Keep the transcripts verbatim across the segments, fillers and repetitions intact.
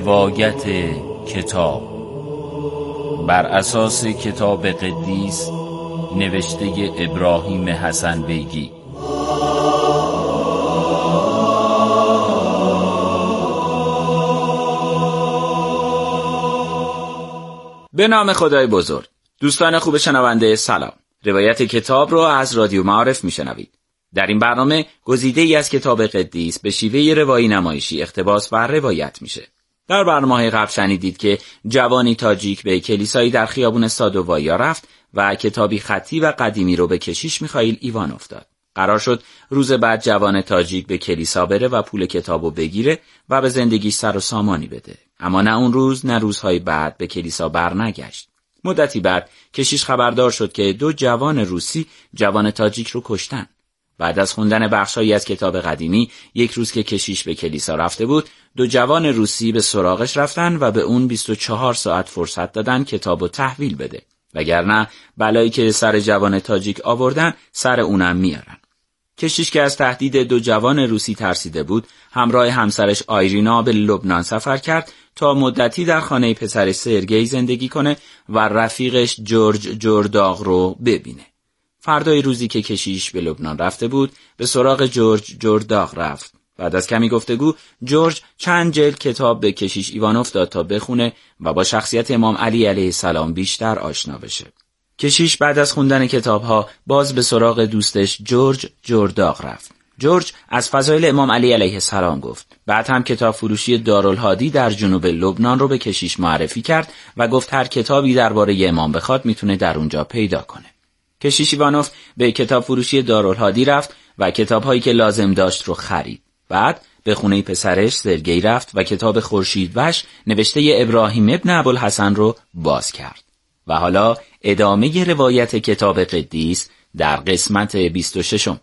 روایت کتاب بر اساس کتاب قدیس نوشته ابراهیم حسن بیگی. به نام خدای بزرگ. دوستان خوب شنونده سلام. روایت کتاب رو از رادیو معارف میشنوید. در این برنامه گزیده ای از کتاب قدیس به شیوه روایی نمایشی اقتباس و روایت میشه. در برنامه‌های قبل شنیدید که جوانی تاجیک به کلیسایی در خیابون سادووایا رفت و کتابی خطی و قدیمی رو به کشیش میخائیل ایوانوف داد. قرار شد روز بعد جوان تاجیک به کلیسا بره و پول کتابو بگیره و به زندگیش سر و سامانی بده. اما نه اون روز نه روزهای بعد به کلیسا برنگشت. مدتی بعد کشیش خبردار شد که دو جوان روسی جوان تاجیک رو کشتن. بعد از خوندن بخشایی از کتاب قدیمی، یک روز که کشیش به کلیسا رفته بود، دو جوان روسی به سراغش رفتن و به اون بیست و چهار ساعت فرصت دادن کتابو تحویل بده. وگرنه بلایی که سر جوان تاجیک آوردن سر اونم میارن. کشیش که از تهدید دو جوان روسی ترسیده بود، همراه همسرش آیرینا به لبنان سفر کرد تا مدتی در خانه پسرش سرگئی زندگی کنه و رفیقش جورج جورداغ رو ببینه. فردای روزی که کشیش به لبنان رفته بود، به سراغ جورج جورداغ رفت. بعد از کمی گفتگو، جورج چند جلد کتاب به کشیش ایوانوف داد تا بخونه و با شخصیت امام علی علیه السلام بیشتر آشنا بشه. کشیش بعد از خوندن کتابها باز به سراغ دوستش جورج جورداغ رفت. جورج از فضایل امام علی علیه السلام گفت. بعد هم کتاب فروشی دارالهادی در جنوب لبنان رو به کشیش معرفی کرد و گفت هر کتابی درباره امام بخواد میتونه در اونجا پیدا کنه. کشیش ایوانوف به کتاب فروشی دارالهادی رفت و کتابهایی که لازم داشت رو خرید. بعد به خونه پسرش سرگئی رفت و کتاب خورشیدوش نوشته ابراهیم ابن ابوالحسن رو باز کرد. و حالا ادامه روایت کتاب قدیس در قسمت بیست و ششم.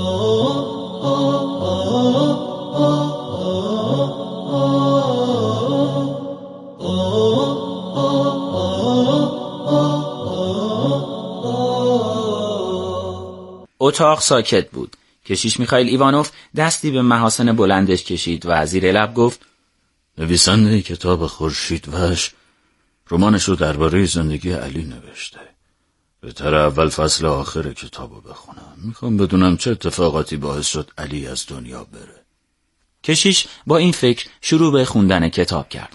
اتاق ساکت بود. کشیش میخائیل ایوانوف دستی به محاسن بلندش کشید و زیر لب گفت: نویسنده کتاب خورشیدوش رمانش رو درباره زندگی علی نوشته. بهتر اول فصل آخر کتابو بخونم. میخوام بدونم چه اتفاقاتی باعث شد علی از دنیا بره. کشیش با این فکر شروع به خوندن کتاب کرد.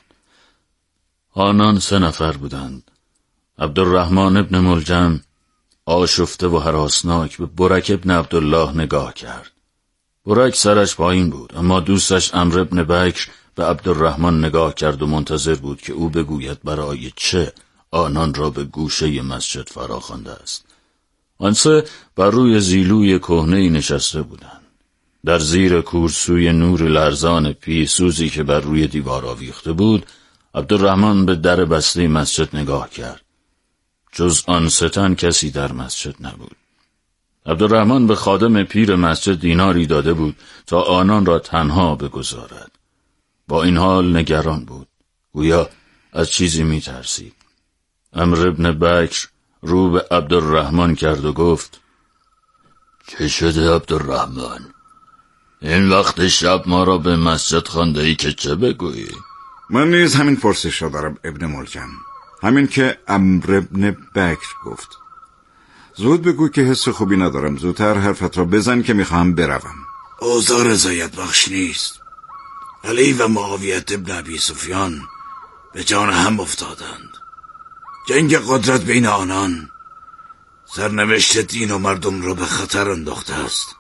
آنان سه نفر بودند. عبدالرحمن ابن ملجم آشفته و هراسناک به برک ابن عبدالله نگاه کرد. برک سرش پایین بود، اما دوستش عمرو ابن بکر به عبدالرحمن نگاه کرد و منتظر بود که او بگوید برای چه آنان را به گوشه مسجد فراخوانده است. آن سه بر روی زیلوی کهنه‌ای نشسته بودند. در زیر کورسوی نور لرزان پیسوزی که بر روی دیوار آویخته بود، عبدالرحمن به در بسته مسجد نگاه کرد. جز آن سه تن کسی در مسجد نبود. عبدالرحمن به خادم پیر مسجد دیناری داده بود تا آنان را تنها بگذارد. با این حال نگران بود. گویا از چیزی می ترسید. عمرو ابن بکر رو به عبدالرحمن کرد و گفت: چه شده عبدالرحمن؟ این وقت شب ما را به مسجد خوانده ای که چه بگویی؟ من نیز همین پرسش را دارم ابن ملجم، همین که عمرو ابن بکر گفت. زود بگو که حس خوبی ندارم. زودتر حرفت را بزن که میخواهم بروم. اوضاع رضایت بخش نیست. علی و معاویه ابن ابی سفیان به جان هم افتادند. جنگ قدرت بین آنان سرنوشت دین و مردم را به خطر انداخته است.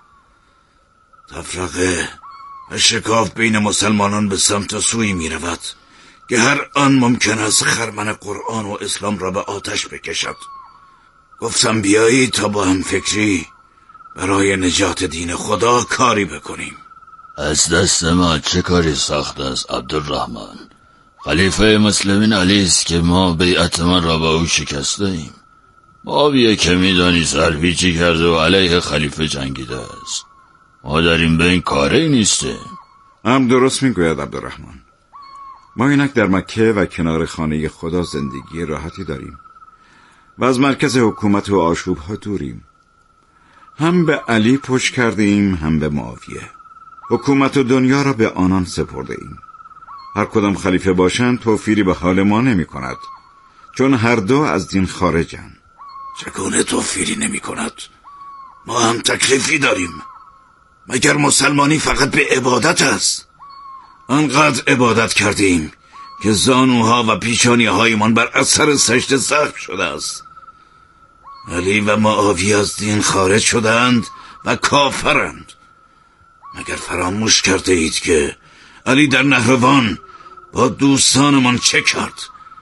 تفرقه و شکاف بین مسلمانان به سمت سوی می رود که هر آن ممکن است خرمن قرآن و اسلام را به آتش بکشد. گفتم بیایی تا با هم فکری برای نجات دین خدا کاری بکنیم. از دست ما چه کاری ساخت است عبدالرحمن؟ خلیفه مسلمین علی است که ما بیعت ما را با او شکسته ایم. معاویه که میدانی سرپیچی کرده و علیه خلیفه جنگیده است. ما در این بین کاری نیستیم. هم درست میگوید عبدالرحمن. ما اینک در مکه و کنار خانه خدا زندگی راحتی داریم و از مرکز حکومت و آشوب ها دوریم. هم به علی پشت کردیم هم به معاویه. حکومت و دنیا را به آنان سپرده ایم. هر کدام خلیفه باشند توفیری به حال ما نمی کند، چون هر دو از دین خارجن. چگونه توفیری نمی کند؟ ما هم تکلیفی داریم. مگر مسلمانی فقط به عبادت است؟ آنقدر عبادت کردیم که زانوها و پیشانی هایمان بر اثر سجده زخم شده است. علی و معاویه از دین خارج شدند و کافرند. مگر فراموش کرده اید که علی در نهروان با دوستانمان چه کرد؟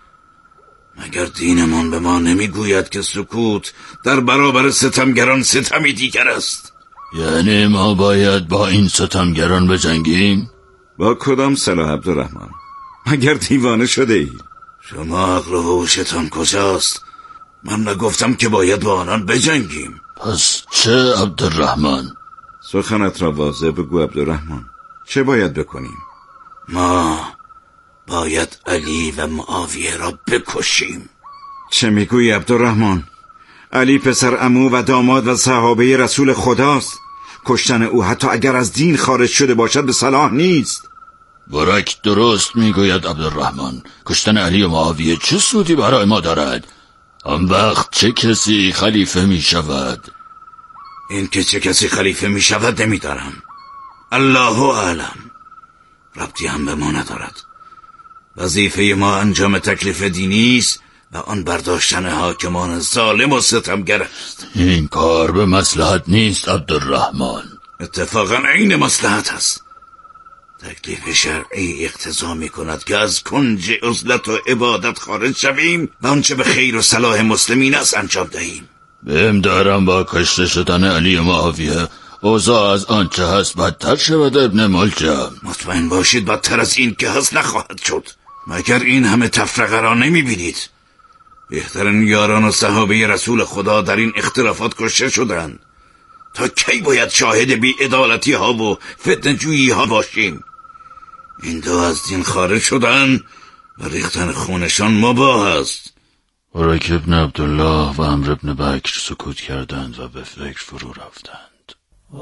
مگر دینمان به ما نمیگوید که سکوت در برابر ستمگران ستمی دیگر است؟ یعنی ما باید با این ستمگران بجنگیم؟ با کدام سلاح عبدالرحمن؟ مگر دیوانه شده ای؟ شما عقل و هوشتان کجاست؟ من نگفتم که باید با آنان بجنگیم. پس چه عبدالرحمن؟ سخنت را واضح بگو عبدالرحمن. چه باید بکنیم؟ ما باید علی و معاویه را بکشیم. چه میگویی عبدالرحمن؟ علی پسر عمو و داماد و صحابه رسول خداست. کشتن او حتی اگر از دین خارج شده باشد به صلاح نیست. برک درست میگوید عبدالرحمن. کشتن علی و معاویه چه سودی برای ما دارد؟ آن وقت چه کسی خلیفه می شود؟ این که چه کسی خلیفه می شود نمیدارم. الله اعلم. ربطی هم به ما ندارد. وظیفه ما انجام تکلیف دینی است و آن برداشتن حاکمان ظالم و ستمگر است. این کار به مصلحت نیست عبدالرحمن. اتفاقا عین مصلحت است. تکلیف شرعی اقتضا می کند که از کنج عزلت و عبادت خارج شویم و آنچه به خیر و صلاح مسلمین است انجام دهیم. بهم دارم با کشته شدن علی و معاویه اوضاع از آنچه هست بدتر شود ابن ملجم. مطمئن باشید بدتر از این که هست نخواهد شد. مگر این همه تفرقه را نمی بینید؟ بهترین یاران و صحابه رسول خدا در این اختلافات کشته شدند. تا کی باید شاهد بی‌عدالتی ها و فتنه جویی ها باشیم؟ این دو از دین خارج شدن و ریختن خونشان مباح است. برک ابن عبدالله و عمرو ابن بکر سکوت کردند و به فکر فرو رفتند.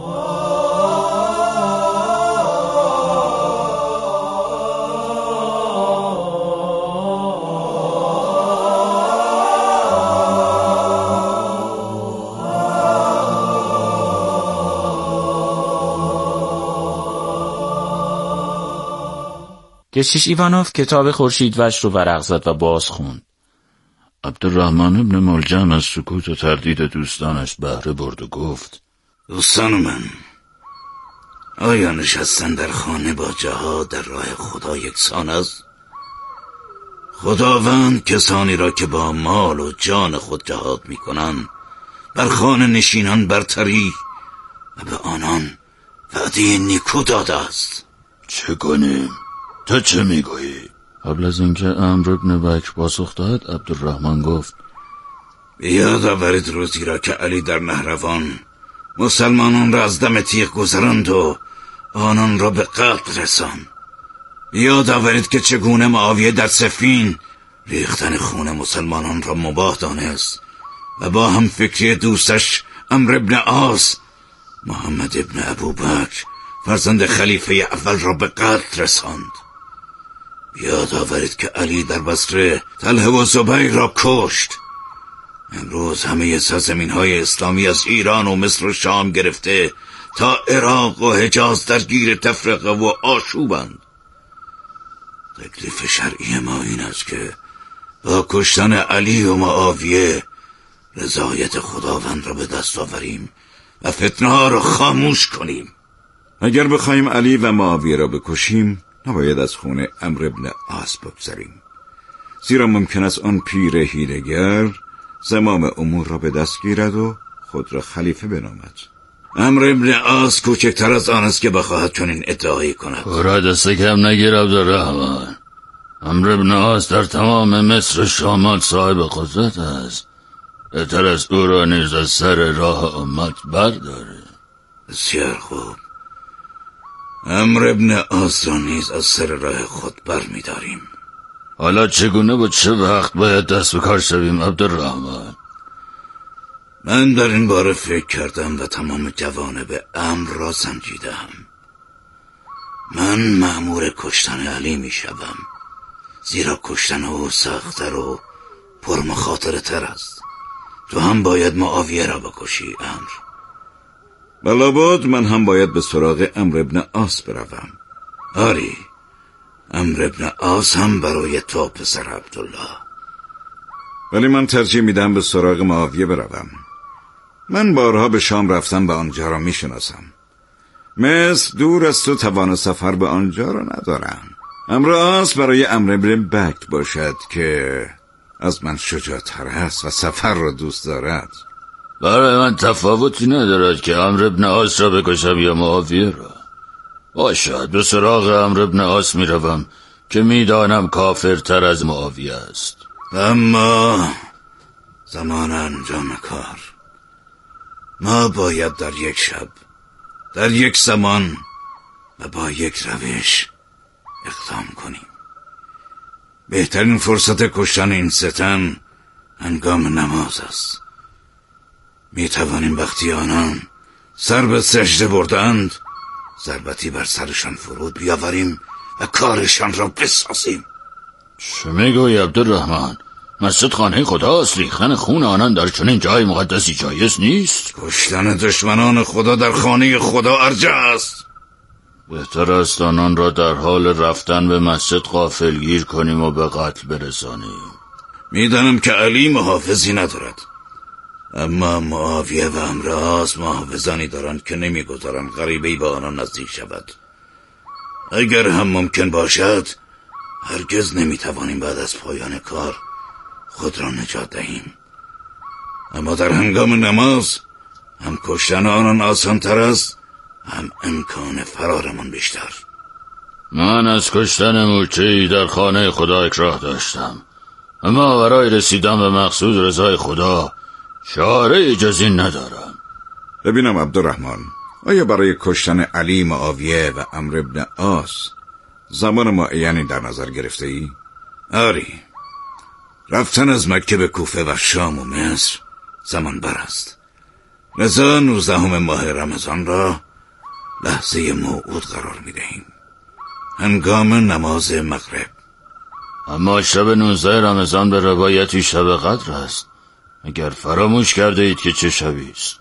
کشیش ایوانوف کتاب خورشیدوش رو ورق زد و باز خوند. عبدالرحمن ابن ملجم از سکوت و تردید دوستانش بهره برد و گفت: دوستان من، آیا نشستن در خانه با جهاد در راه خدا یکسان است؟ خداوند کسانی را که با مال و جان خود جهاد می کنند بر خانه نشینان برتری و به آنان وعده نیکو داده است. چه کنیم؟ تو چه میگویی؟ قبل از اینکه عمرو ابن بکر پاسخ داد عبدالرحمن گفت: بیاد آورید روزی را که علی در نهروان مسلمانان را از دم تیغ گذراند و آنان را به قتل رساند. بیاد آورید که چگونه معاویه در صفین ریختن خون مسلمانان را مباح دانست و با هم فکری دوستش عمرو ابن عاص محمد ابن ابوبکر فرزند خلیفه اول را به قتل رساند. بیاد آورید که علی در بصره طلحه و زبیر را کشت. امروز همه سرزمین های اسلامی از ایران و مصر و شام گرفته تا عراق و حجاز درگیر تفرقه و آشوبند. تکلیف شرعی ما این است که با کشتن علی و معاویه رضایت خداوند را به دست آوریم و فتنه ها را خاموش کنیم. اگر بخوایم علی و معاویه را بکشیم نباید از خون عمرو ابن عاص بگذریم، زیرا ممکن است آن پیر حیله‌گر زمام امور را به دست گیرد و خود را خلیفه بنامد. عمرو ابن عاص کوچکتر از آن است که بخواهد چنین ادعایی کند. را دست کم نگیر عبدالرحمن. عمرو ابن عاص در تمام مصر شامات صاحب قدرت است. بهتر از او را نیز از سر راه امت برداره. بسیار خوب، عمرو ابن عاص را نیز از سر راه خود بر می داریم. حالا چگونه و چه وقت باید دست به کار شویم عبدالرحمن؟ من در این باره فکر کردم و تمام جوانب امر را سنجیدم. من مأمور کشتن علی می شدم، زیرا کشتن او سخت‌تر و پرمخاطره تر است. تو هم باید معاویه را بکشی امر. بلابد من هم باید به سراغ عمرو ابن عاص بروم. آری، عمرو ابن عاص هم برای تو پسر عبدالله. ولی من ترجیح میدم به سراغ معاویه بروم. من بارها به شام رفتم و آنجا را میشناسم. مصر دور از تو توان سفر به آنجا را ندارم. عمرو عاص برای عمرو ابن بکر باشد که از من شجاع‌تر است و سفر را دوست دارد. برای من تفاوتی ندارد که عمرو ابن عاص را بکشم یا معاویه را. باشد به سراغ عمرو ابن عاص می روم که می دانم کافرتر از معاویه است. اما زمان انجام کار، ما باید در یک شب، در یک زمان و با یک روش اقدام کنیم. بهترین فرصت کشتن این ستن هنگام نماز است. می توانیم وقتی آنان سر به سجده بردند ضربتی بر سرشان فرود بیاوریم و کارشان را بسازیم. چه میگویی عبدالرحمن؟ مسجد خانه خداست، ریختن خون آنان در چنین جای مقدسی جایز نیست. کشتن دشمنان خدا در خانه خدا ارجح است. بهتر است آنان را در حال رفتن به مسجد غافلگیر کنیم و به قتل برسانیم. میدانم که علی محافظی ندارد، اما معاویه و عمرو عاص محافظانی دارند که نمیگذارند غریبه‌ای به آنان نزدیک شود. اگر هم ممکن باشد هرگز نمیتوانیم بعد از پایان کار خود را نجات دهیم. اما در هنگام نماز هم کشتن آنان آسان تر است، هم امکان فرارمان بیشتر. من از کشتن مورچه‌ای در خانه خدا اکراه داشتم، اما برای رسیدن به مقصود رضای خدا چاره جز این ندارم. ببینم عبدالرحمن، آیا برای کشتن علی، معاویه و عمرو ابن عاص زمان معینی در نظر گرفته ای؟ آری، رفتن از مکه به کوفه و شام و مصر زمان بر است. لذا نوزدهم ماه رمضان را لحظه موعود قرار می دهیم، هنگام نماز مغرب. اما شب نوزده رمضان به روایتی شب قدر است. اگر فراموش کرده اید که چه شبی است؟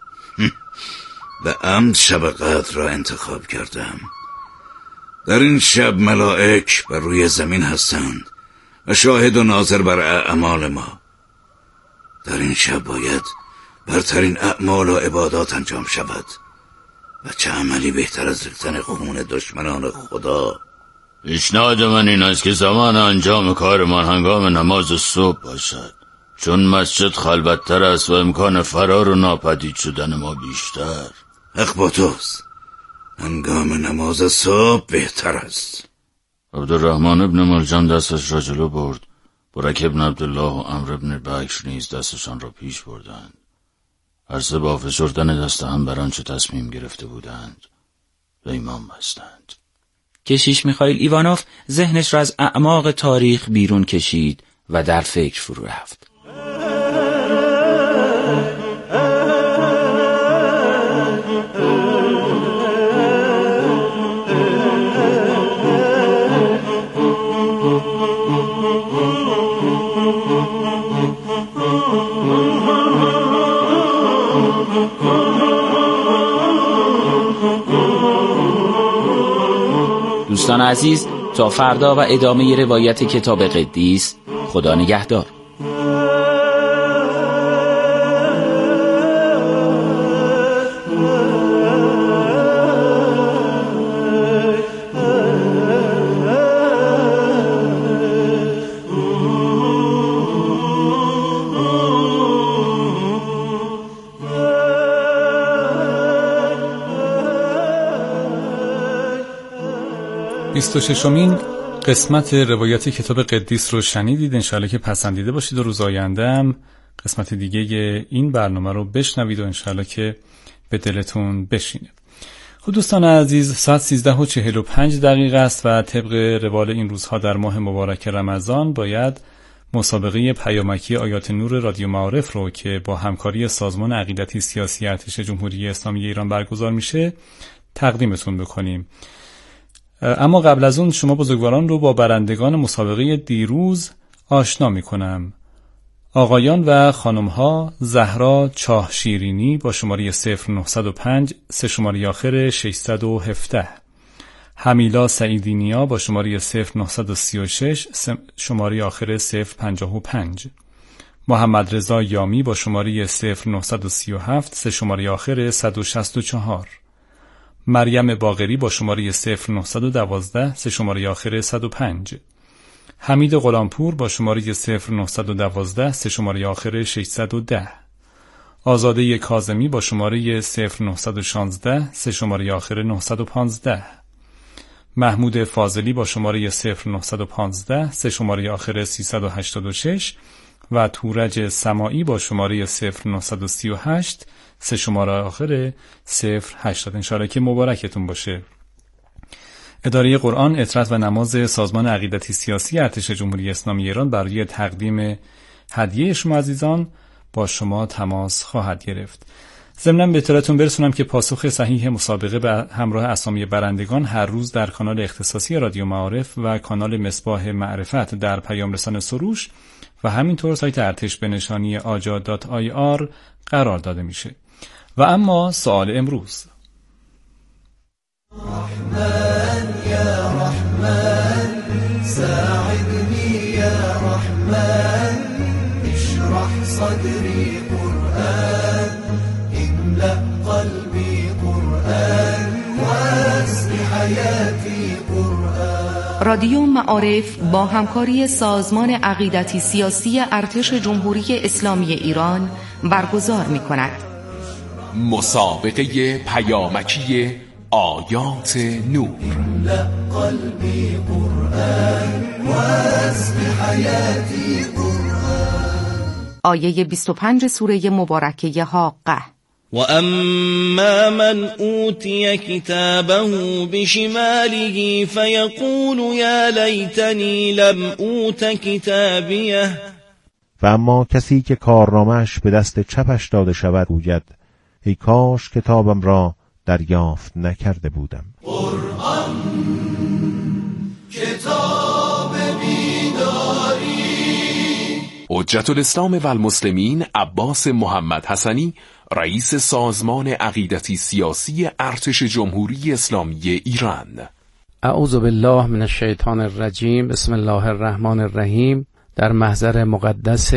به عمد شب قدر را انتخاب کردم. در این شب ملائک بر روی زمین هستند و شاهد و ناظر بر اعمال ما. در این شب باید برترین اعمال و عبادات انجام شود و چه عملی بهتر از ریختن خون دشمنان خدا. پیشنهاد من این است که زمان انجام کارمان هنگام نماز صبح باشد، چون مسجد خلوت‌تر است و امکان فرار و ناپدید شدن ما بیشتر. حق با توست، هنگام نماز صبح بهتر است. عبدالرحمن ابن ملجم دستش را جلو برد. برک ابن عبدالله و عمرو ابن بکر نیز دستشان را پیش بردند. هر سه با فشردن دست هم بر آنچه تصمیم گرفته بودند به ایمان بستند. کشیش میخائیل ایوانوف ذهنش را از اعماق تاریخ بیرون کشید و در فکر فرو رفت. دوستان عزیز، تا فردا و ادامه روایت کتاب قدیس، خدا نگهدار. بیست و ششمین قسمت روایت کتاب قدیس رو شنیدید. انشاءالله که پسندیده باشید و روز آینده هم قسمت دیگه این برنامه رو بشنوید و انشاءالله که به دلتون بشینه. خب دوستان عزیز، ساعت سیزده و چهل و پنج دقیقه است و طبق روال این روزها در ماه مبارک رمضان باید مسابقه پیامکی آیات نور رادیو معارف رو که با همکاری سازمان عقیدتی سیاسی ارتش جمهوری اسلامی ایران برگزار میشه تقدیمتون بکنیم. اما قبل از اون شما بزرگواران رو با برندگان مسابقه دیروز آشنا میکنم. آقایان و خانمها: زهرا چاه شیرینی با شماره صفر نه صفر پنج سه شماره آخر ششصد و هفده، حمیلا سعیدینیا با شماره صفر نه سه شش شماره آخر صفر پنجاه و پنج، محمد رضا یامی با شماره صفر نه سه هفت سه شماره آخر صد و شصت و چهار، مریم باقری با شماره صفر نه یک دو سه شماره آخر صد و پنج، حمید غلامپور با شماره صفر نه یک دو سه شماره آخر ششصد و ده، آزاده کاظمی با شماره صفر نه یک شش سه شماره آخر نهصد و پانزده، محمود فاضلی با شماره صفر نه یک پنج سه شماره آخر سیصد و هشتاد و شش و تورج سماعی با شماره صفر نه سه هشت سه شماره آخر صفر هشتاد. انشاءالله که مبارکتون باشه. اداره قرآن، اطرت و نماز سازمان عقیدتی سیاسی ارتش جمهوری اسلامی ایران برای تقدیم هدیه شما عزیزان با شما تماس خواهد گرفت. ضمناً به اطلاعتون برسونم که پاسخ صحیح مسابقه به همراه اسامی برندگان هر روز در کانال اختصاصی رادیو معارف و کانال مصباح معرفت در پیام رسان سروش و همینطور سایت ارتش به نشانی آجا دات آی آر قرار داده میشه. و اما سوال امروز: رحمن یا رحمن ساعدنی یا رحمن اشرح صدری قرآن املأ قلبی قرآن واسق حیاتی قرآن. رادیو معارف با همکاری سازمان عقیدتی سیاسی ارتش جمهوری اسلامی ایران برگزار می‌کند. مسابقه پیامکی آیات نور. قلبی قرآن واسق حیاتی قرآن. آیه بیست و پنج سوره مبارکه حاقه: و اما من اوتی کتابه بشماله فیقول یا لیتنی لم اوت کتابیه. و اما کسی که کارنامه‌اش به دست چپش داده شود گوید ای کاش کتابم را دریافت نکرده بودم. قرآن کتاب بیداری. حجت الاسلام و المسلمین عباس محمد حسنی، رئیس سازمان عقیدتی سیاسی ارتش جمهوری اسلامی ایران. اعوذ بالله من الشیطان الرجیم. بسم الله الرحمن الرحیم. در محضر مقدس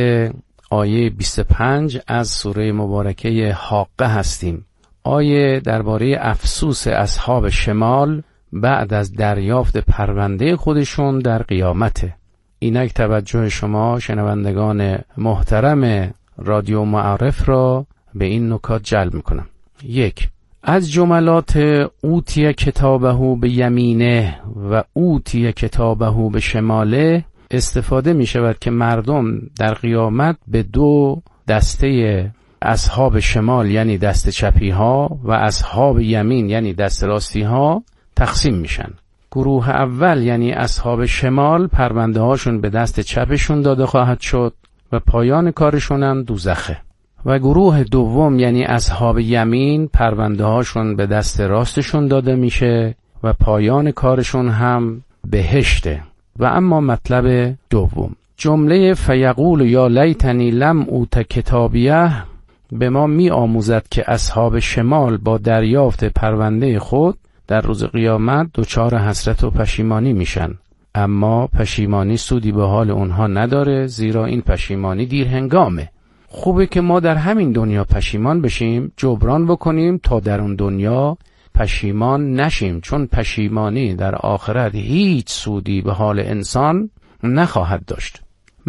آیه بیست و پنج از سوره مبارکه حاقه هستیم. آیه درباره افسوس اصحاب شمال بعد از دریافت پرونده خودشون در قیامته. اینک توجه شما شنوندگان محترم رادیو معارف را به این نکات جلب میکنم. یک، از جملات اوتی کتابه به یمینه و اوتی کتابه به شماله استفاده می شود که مردم در قیامت به دو دسته اصحاب شمال یعنی دست چپی ها و اصحاب یمین یعنی دست راستی ها تقسیم میشن. گروه اول یعنی اصحاب شمال پرونده هاشون به دست چپشون داده خواهد شد و پایان کارشون هم دوزخه. و گروه دوم یعنی اصحاب یمین پرونده هاشون به دست راستشون داده میشه و پایان کارشون هم بهشته. و اما مطلب دوم، جمله فیقول یا لیتنی لم اوت کتابیه به ما می آموزد که اصحاب شمال با دریافت پرونده خود در روز قیامت دچار حسرت و پشیمانی میشن، اما پشیمانی سودی به حال اونها نداره، زیرا این پشیمانی دیر هنگامه. خوبه که ما در همین دنیا پشیمان بشیم، جبران بکنیم تا در اون دنیا پشیمان نشیم، چون پشیمانی در آخرت هیچ سودی به حال انسان نخواهد داشت.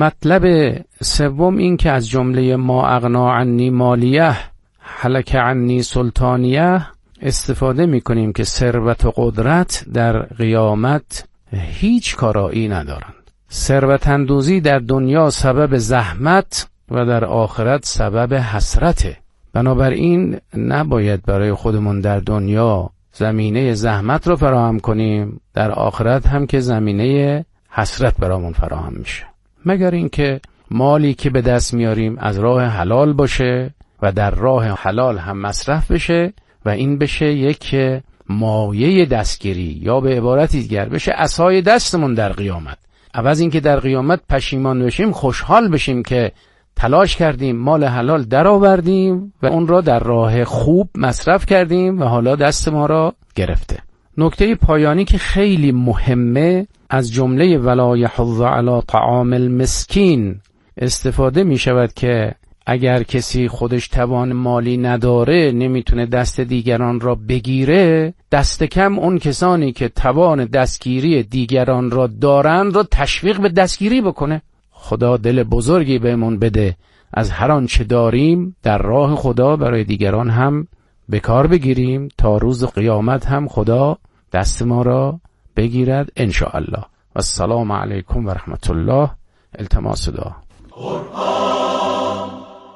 مطلب سوم این که از جمله ما اغنا عنی مالیه هلک عنی سلطانیه استفاده می کنیم که ثروت و قدرت در قیامت هیچ کارایی ندارند. ثروت اندوزی در دنیا سبب زحمت و در آخرت سبب حسرته. بنابراین نباید برای خودمون در دنیا زمینه زحمت رو فراهم کنیم، در آخرت هم که زمینه حسرت برامون فراهم میشه، مگر اینکه مالی که به دست میاریم از راه حلال باشه و در راه حلال هم مصرف بشه و این بشه یک مایه دستگیری یا به عبارتی دیگر بشه عصای دستمون در قیامت. عوض این که در قیامت پشیمان بشیم خوشحال بشیم که تلاش کردیم، مال حلال درآوردیم و اون را در راه خوب مصرف کردیم و حالا دست ما را گرفته. نکته پایانی که خیلی مهمه، از جمله ولا یحض علی طعام المسکین استفاده می شود که اگر کسی خودش توان مالی نداره، نمیتونه دست دیگران را بگیره، دست کم اون کسانی که توان دستگیری دیگران را دارند را تشویق به دستگیری بکنه. خدا دل بزرگی بهمون بده از هر آنچه داریم در راه خدا برای دیگران هم به کار بگیریم تا روز قیامت هم خدا دست ما را بگیرد ان شاء الله. و السلام علیکم و رحمت الله. التماس دعا. قرآن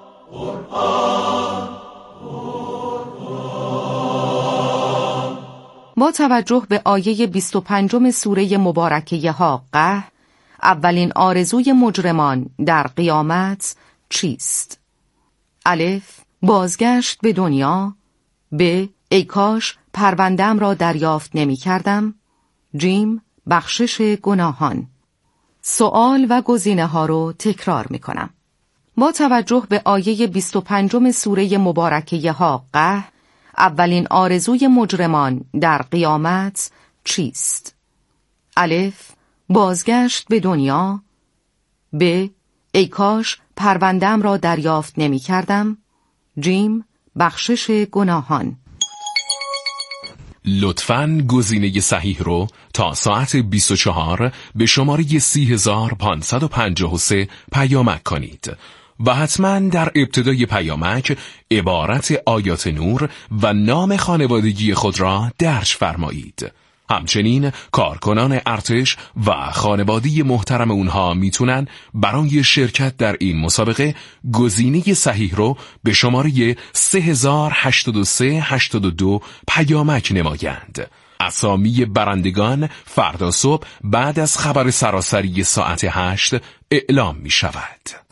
قرآن قرآن. با توجه به آیه بیست و پنجم سوره مبارکه حاقه، اولین آرزوی مجرمان در قیامت چیست؟ الف، بازگشت به دنیا. ب، ای کاش پرونده‌ام را دریافت نمی کردم. جیم، بخشش گناهان. سوال و گزینه ها رو تکرار می کنم. با توجه به آیه بیست و پنجم سوره مبارکه حاقه، اولین آرزوی مجرمان در قیامت چیست؟ الف، بازگشت به دنیا. ب، ای کاش پرونده‌ام را دریافت نمی کردم. جیم، بخشش گناهان. لطفاً گزینه صحیح رو تا ساعت بیست و چهار به شماره سی هزار پانصد و پنجاه و سه پیامک کنید و حتماً در ابتدای پیامک عبارت آیات نور و نام خانوادگی خود را درج فرمایید. همچنین کارکنان ارتش و خانواده محترم اونها میتونن برای شرکت در این مسابقه گزینه صحیح رو به شماره سه هزار هشتاد و سه هشتاد و دو پیامک نمایند. اسامی برندگان فردا صبح بعد از خبر سراسری ساعت هشت اعلام می شود.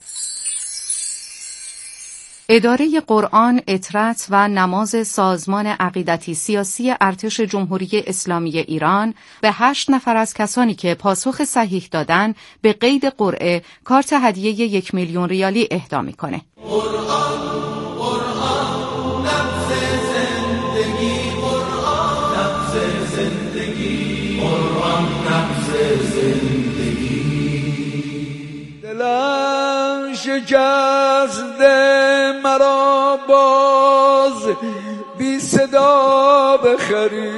اداره قرآن، اطرت و نماز سازمان عقیدتی سیاسی ارتش جمهوری اسلامی ایران به هشت نفر از کسانی که پاسخ صحیح دادن به قید قرعه کارت هدیه یک میلیون ریالی اهدا میکنه. قرآن قرآن نبض زندگی، قرآن نبض زندگی، قرآن نبض زندگی. دلم شکسته مرا باز بی صدا بخری،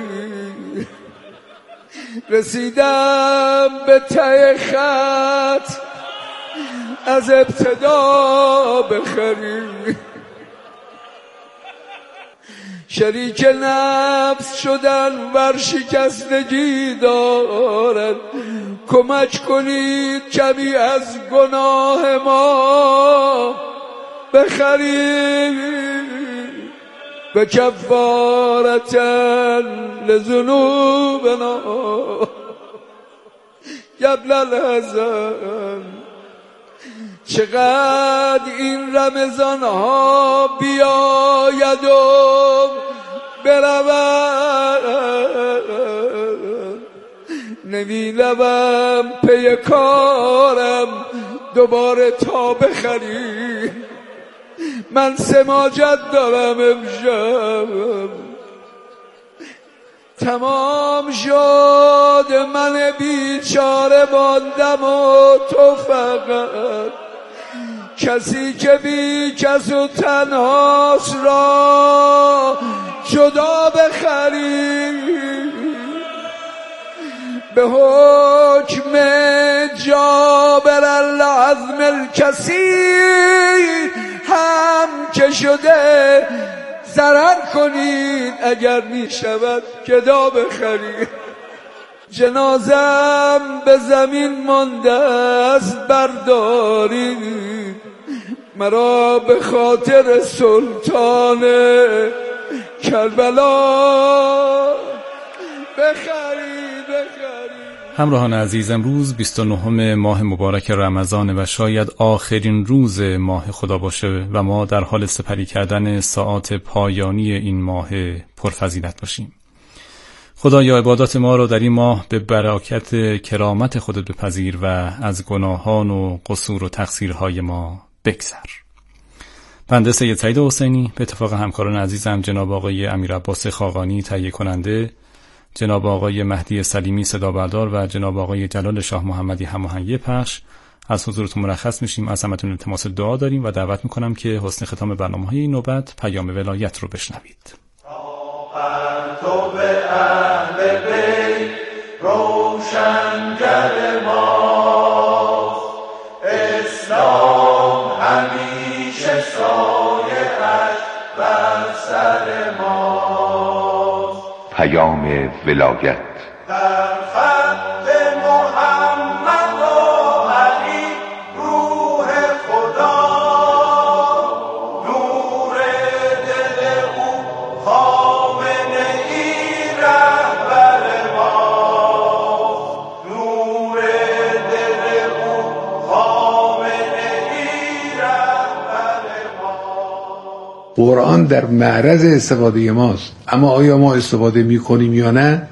رسیدم به ته خط از ابتدا بخری. شریک نفس شدن ورشکستگی دارد، کمک کنید کمی از گناه ما بخرید به کفارتن لذنوبنا قبل الحزن. چقدر این رمضان ها بیاید و برود، نمی‌روم پی کارم دوباره تا بخری. من سماجت دارم امشب، تمام شد من بیچاره ماندم و تو فقط کسی که بی کس و تنهاست را جدا بخری. به حکم جابر العظم الکثیر هم که شده ضرر کنید اگر می شود گدا بخرید. جنازم به زمین مانده است بردارید، مرا به خاطر سلطان کربلا بخرید بخرید. همراهان عزیز، امروز بیست و نهم ماه مبارک رمضان و شاید آخرین روز ماه خدا باشه و ما در حال سپری کردن ساعات پایانی این ماه پرفضیلت باشیم. خدایا عبادات ما رو در این ماه به برکت کرامت خودت بپذیر و از گناهان و قصور و تقصیرهای ما بگذر. بنده سید سعید حسینی به اتفاق همکاران عزیزم جناب آقای امیر عباس خاقانی تهیه کننده، جناب آقای مهدی سلیمی صدا بردار و جناب آقای جلال شاه محمدی هماهنگی پخش از حضورتون مرخص میشیم. از همتون التماس دعا داریم و دعوت میکنم که حسن ختام برنامه‌های این نوبت پیام ولایت رو بشنوید. تو به اهل بیت روشنگر ماست، اسلام همیشه سایه اش بر سر ماست. پیام ولایت در خط محمد و علی روح خدا، نور دل او خامنه ای رهبر ماست، نور دل او خامنه ای رهبر ماست. قرآن در معرض استفاده ماست، اما آیا ما استفاده می کنیم یا نه؟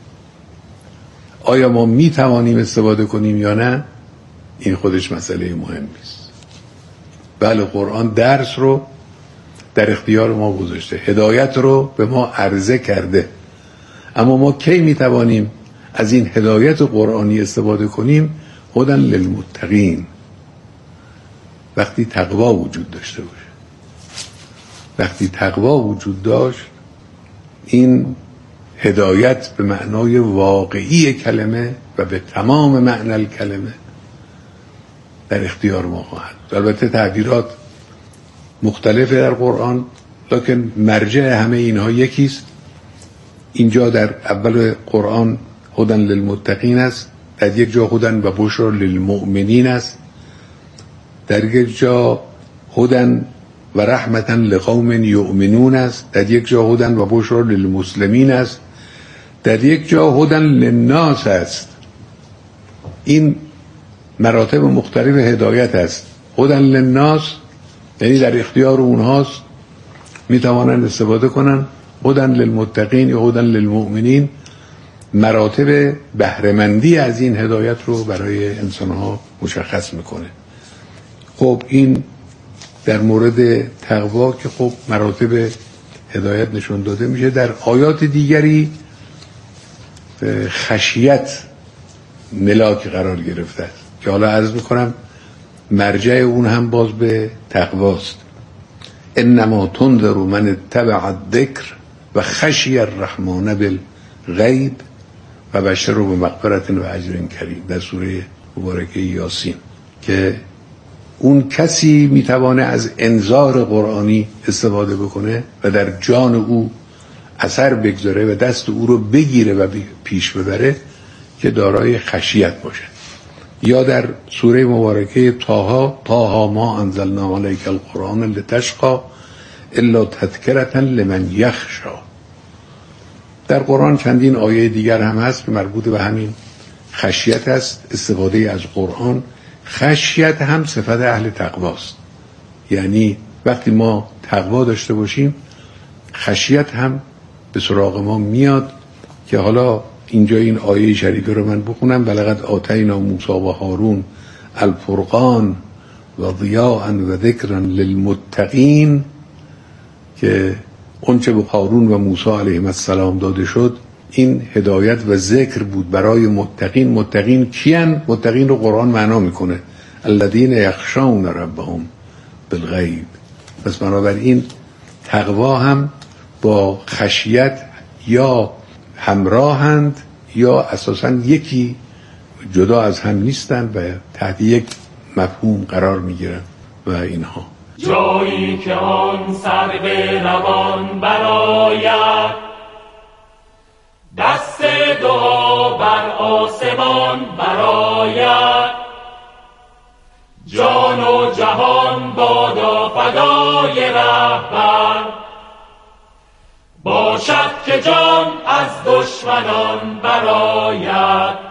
آیا ما می توانیم استفاده کنیم یا نه؟ این خودش مسئله مهمی است. بله، قرآن درس رو در اختیار ما گذاشته، هدایت رو به ما عرضه کرده، اما ما کی می توانیم از این هدایت قرآنی استفاده کنیم؟ هدی للمتقین، وقتی تقوا وجود داشته باشه. وقتی تقوا وجود داشت، این هدایت به معنای واقعی کلمه و به تمام معنی کلمه در اختیار ما خواهد. البته تعبیرات مختلفه در قرآن، لکن مرجع همه اینها یکیست. اینجا در اول قرآن هدی للمتقین است، در یک جا هدی و بشری للمؤمنین است، در یک جا هدی و رحمتا لقوم یؤمنون است، در یک جا هدی و بشری للمسلمین است، در یک جا هدی للناس است. این مراتب مختلف هدایت است. هدی للناس یعنی در اختیار اونهاست، میتوانند استفاده کنن. هدی للمتقین یا هدی للمؤمنین مراتب بهره‌مندی از این هدایت رو برای انسانها مشخص میکنه. خب این در مورد تقوا که خب مراتب هدایت نشون داده میشه. در آیات دیگری خشیت ملاک قرار گرفته است که حالا عرض میکنم مرجع اون هم باز به تقواست. انما تنذر من اتبع الذکر و خشی الرحمن بالغیب و بشره بمغفرة و اجر کریم، در سوره مبارکه یاسین، که اون کسی میتوانه از انذار قرآنی استفاده بکنه و در جان او اثر بگذاره و دست او رو بگیره و پیش ببره که دارای خشیت باشه. یا در سوره مبارکه طه، طه ما انزلنا علیک القرآن لتشقی الا تذکرة لمن یخشی. در قرآن چندین آیه دیگر هم هست که مربوط به همین خشیت است، استفاده از قرآن. خشیت هم صفت اهل تقواست، یعنی وقتی ما تقوا داشته باشیم خشیت هم به سراغ ما میاد. که حالا اینجا این آیه شریفه رو من بخونم: ولقد آتینا موسی و هارون الفرقان و ضیاء و ذکرا للمتقین، که اونچه به هارون و موسی علیهم السلام داده شد این هدایت و ذکر بود برای متقین. متقین کیان؟ متقین رو قرآن معنا میکنه الذین یخشون ربهم بالغیب. پس بنابراین تقوا هم با خشیت یا همراهند یا اساساً یکی جدا از هم نیستن و تحت یک مفهوم قرار میگیرن و اینها. جایی که آن سر به روان برآید، دست دعا بر آسمان برآید، جان و جهان بادا فدای رهبر، باشد که جان از دشمنان برآید.